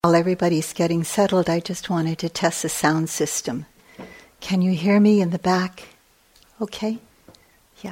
While everybody's getting settled, I just wanted to test the sound system. Can you hear me in the back? Okay? Yeah.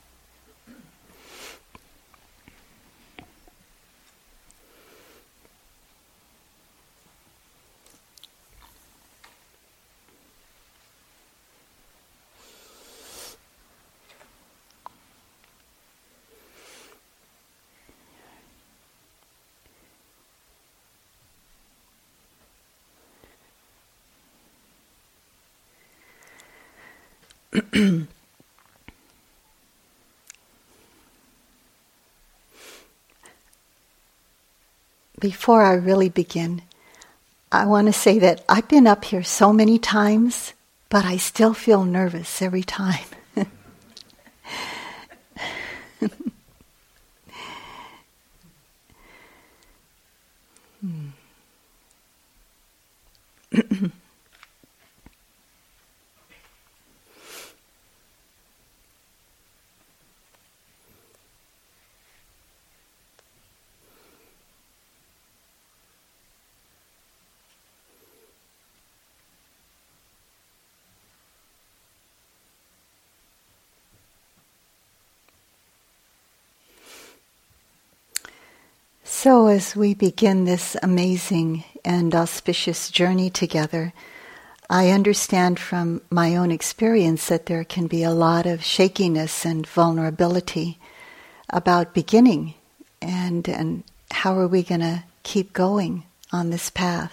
Before I really begin, I want to say that I've been up here so many times, but I still feel nervous every time. So as we begin this amazing and auspicious journey together, I understand from my own experience that there can be a lot of shakiness and vulnerability about beginning and how are we going to keep going on this path.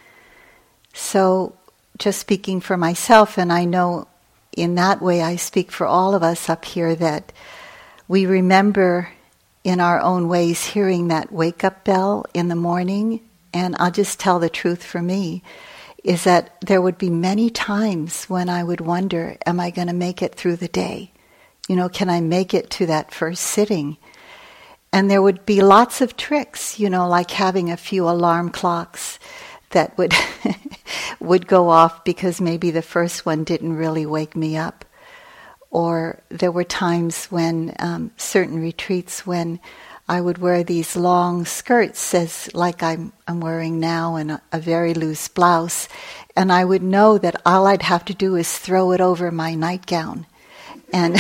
So just speaking for myself, and I know in that way I speak for all of us up here, that we remember in our own ways hearing that wake-up bell in the morning. And I'll just tell the truth for me, is that there would be many times when I would wonder, am I going to make it through the day? Can I make it to that first sitting? And there would be lots of tricks, like having a few alarm clocks that would would go off because maybe the first one didn't really wake me up. Or there were times when certain retreats when I would wear these long skirts, like I'm wearing now, and a very loose blouse, and I would know that all I'd have to do is throw it over my nightgown, and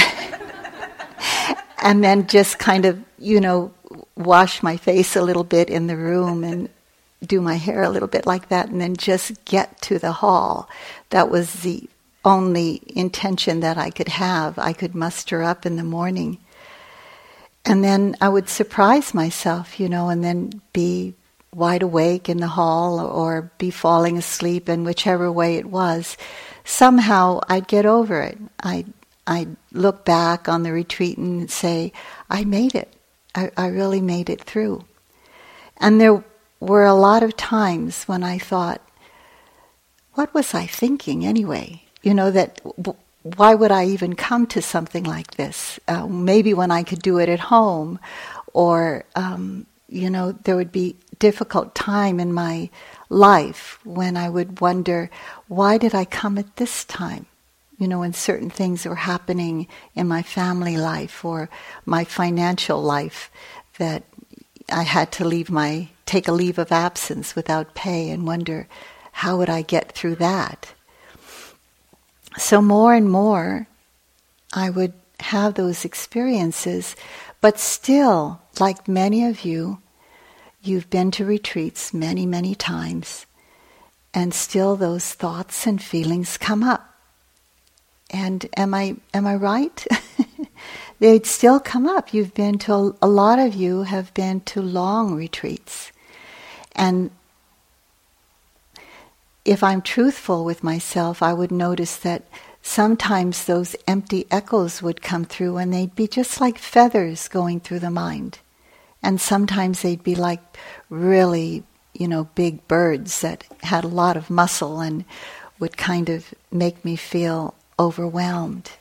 and then just kind of wash my face a little bit in the room and do my hair a little bit like that, and then just get to the hall. That was the only intention that I could have, I could muster up in the morning. And then I would surprise myself, and then be wide awake in the hall or be falling asleep, and whichever way it was, somehow I'd get over it. I'd look back on the retreat and say, I made it. I really made it through. And there were a lot of times when I thought, what was I thinking anyway? Why would I even come to something like this? Maybe when I could do it at home, or, there would be difficult time in my life when I would wonder, why did I come at this time? When certain things were happening in my family life or my financial life, that I had to take a leave of absence without pay, and wonder, how would I get through that? So more and more, I would have those experiences, but still, like many of you, you've been to retreats many, many times, and still those thoughts and feelings come up. And am I right? They'd still come up. A lot of you have been to long retreats. And if I'm truthful with myself, I would notice that sometimes those empty echoes would come through, and they'd be just like feathers going through the mind. And sometimes they'd be like really, big birds that had a lot of muscle and would kind of make me feel overwhelmed.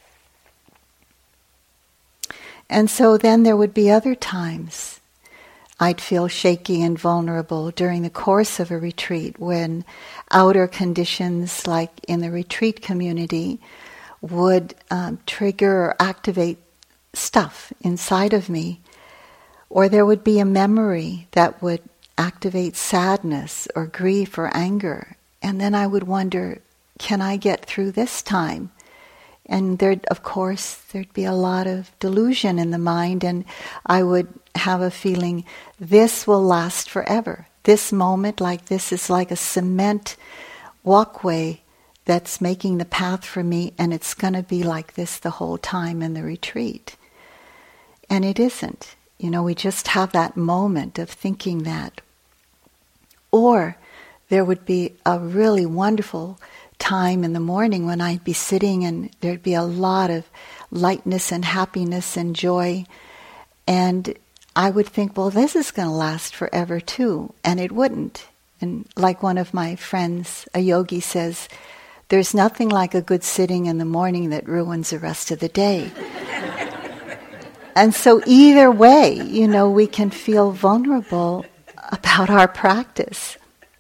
And so then there would be other times I'd feel shaky and vulnerable during the course of a retreat, when outer conditions, like in the retreat community, would trigger or activate stuff inside of me. Or there would be a memory that would activate sadness or grief or anger. And then I would wonder, can I get through this time? And there'd be a lot of delusion in the mind, and I would have a feeling this will last forever. This moment like this is like a cement walkway that's making the path for me, and it's going to be like this the whole time in the retreat. And it isn't. We just have that moment of thinking that. Or there would be a really wonderful time in the morning when I'd be sitting and there'd be a lot of lightness and happiness and joy. And I would think, well, this is going to last forever too. And it wouldn't. And like one of my friends, a yogi, says, there's nothing like a good sitting in the morning that ruins the rest of the day. And so either way, we can feel vulnerable about our practice.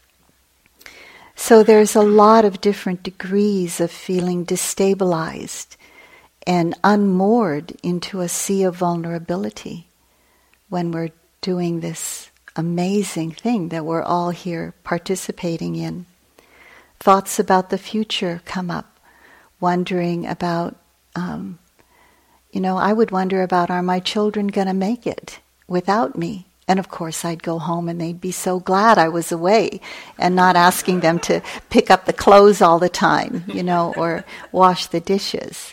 So there's a lot of different degrees of feeling destabilized and unmoored into a sea of vulnerability when we're doing this amazing thing that we're all here participating in. Thoughts about the future come up, wondering about, I would wonder about, are my children going to make it without me? And of course I'd go home and they'd be so glad I was away and not asking them to pick up the clothes all the time, or wash the dishes.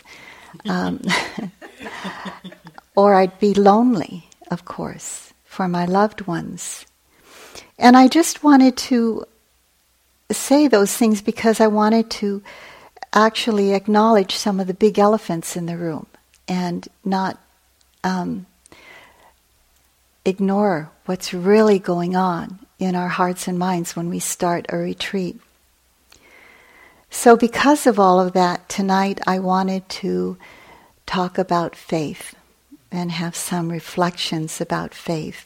Or I'd be lonely, of course, for my loved ones. And I just wanted to say those things because I wanted to actually acknowledge some of the big elephants in the room and not ignore what's really going on in our hearts and minds when we start a retreat. So because of all of that, tonight I wanted to talk about faith and have some reflections about faith.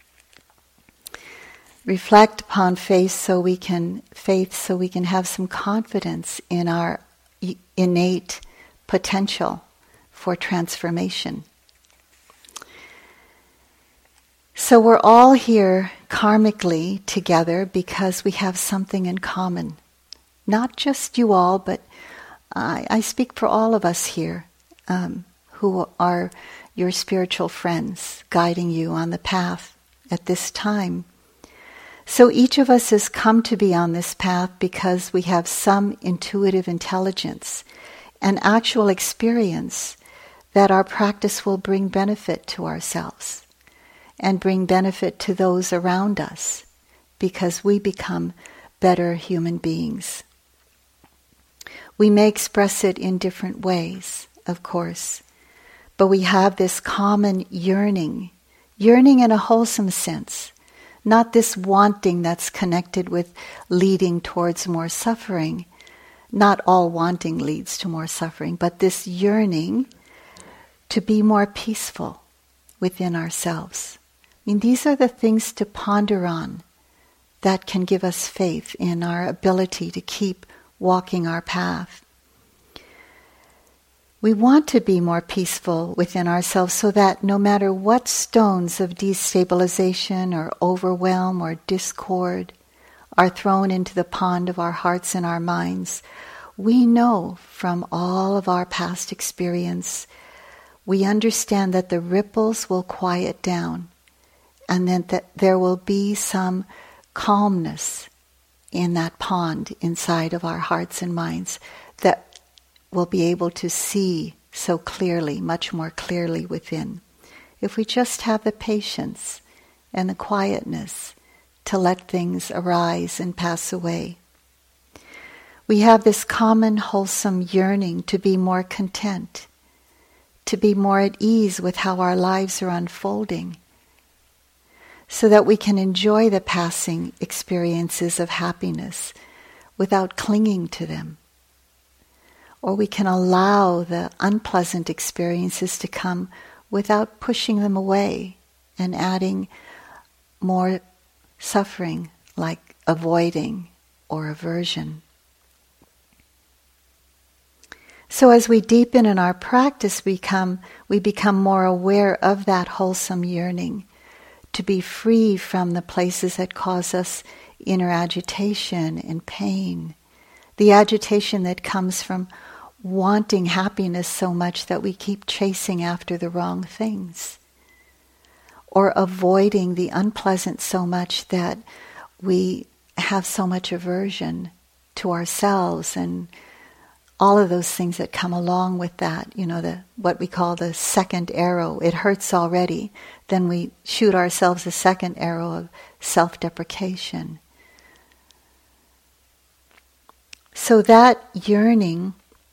Reflect upon faith so we can have some confidence in our innate potential for transformation. So we're all here karmically together because we have something in common. Not just you all, but I speak for all of us here who are your spiritual friends guiding you on the path at this time. So each of us has come to be on this path because we have some intuitive intelligence and actual experience that our practice will bring benefit to ourselves and bring benefit to those around us because we become better human beings. We may express it in different ways, of course, but we have this common yearning in a wholesome sense, not this wanting that's connected with leading towards more suffering. Not all wanting leads to more suffering, but this yearning to be more peaceful within ourselves. These are the things to ponder on that can give us faith in our ability to keep walking our path. We want to be more peaceful within ourselves so that no matter what stones of destabilization or overwhelm or discord are thrown into the pond of our hearts and our minds, we know from all of our past experience, we understand that the ripples will quiet down and then that there will be some calmness in that pond inside of our hearts and minds that we'll be able to see so clearly, much more clearly within. If we just have the patience and the quietness to let things arise and pass away. We have this common wholesome yearning to be more content, to be more at ease with how our lives are unfolding, so that we can enjoy the passing experiences of happiness without clinging to them. Or we can allow the unpleasant experiences to come without pushing them away and adding more suffering like avoiding or aversion. So as we deepen in our practice, we become more aware of that wholesome yearning to be free from the places that cause us inner agitation and pain. The agitation that comes from wanting happiness so much that we keep chasing after the wrong things. Or avoiding the unpleasant so much that we have so much aversion to ourselves and all of those things that come along with that, what we call the second arrow. It hurts already. Then we shoot ourselves a second arrow of self-deprecation. So that yearning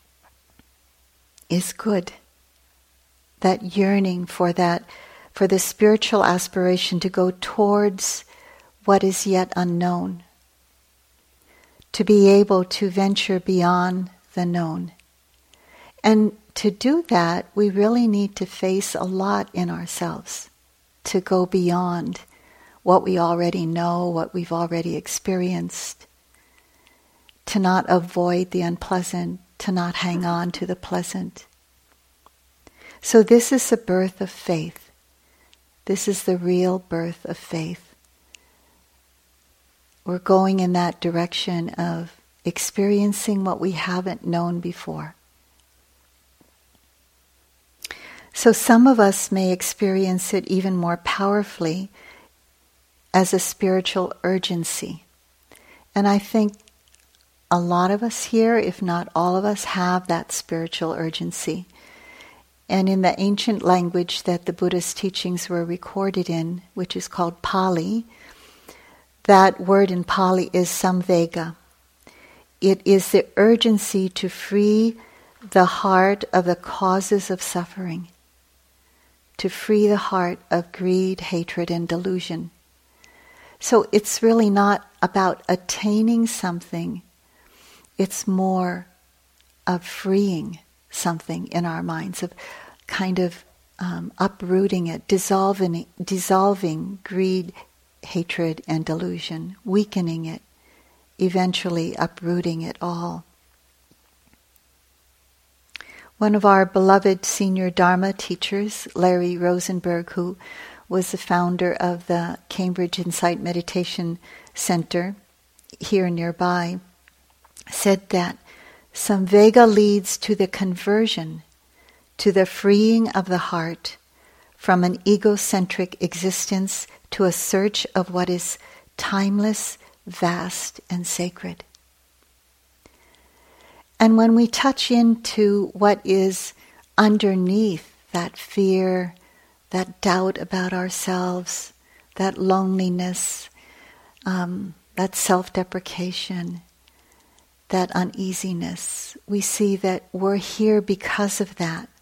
is good. That yearning for the spiritual aspiration to go towards what is yet unknown. To be able to venture beyond the known. And to do that, we really need to face a lot in ourselves, to go beyond what we already know, what we've already experienced, to not avoid the unpleasant, to not hang on to the pleasant. So this is the birth of faith. This is the real birth of faith. We're going in that direction of experiencing what we haven't known before. So some of us may experience it even more powerfully as a spiritual urgency. And I think a lot of us here, if not all of us, have that spiritual urgency. And in the ancient language that the Buddha's teachings were recorded in, which is called Pali, that word in Pali is samvega. It is the urgency to free the heart of the causes of suffering, to free the heart of greed, hatred, and delusion. So it's really not about attaining something, it's more of freeing something in our minds, of kind of uprooting it, dissolving greed, hatred, and delusion, weakening it, eventually uprooting it all. One of our beloved senior Dharma teachers, Larry Rosenberg, who was the founder of the Cambridge Insight Meditation Center here nearby, said that samvega leads to the conversion, to the freeing of the heart from an egocentric existence to a search of what is timeless, vast, and sacred. And when we touch into what is underneath that fear, that doubt about ourselves, that loneliness, that self-deprecation, that uneasiness, we see that we're here because of that.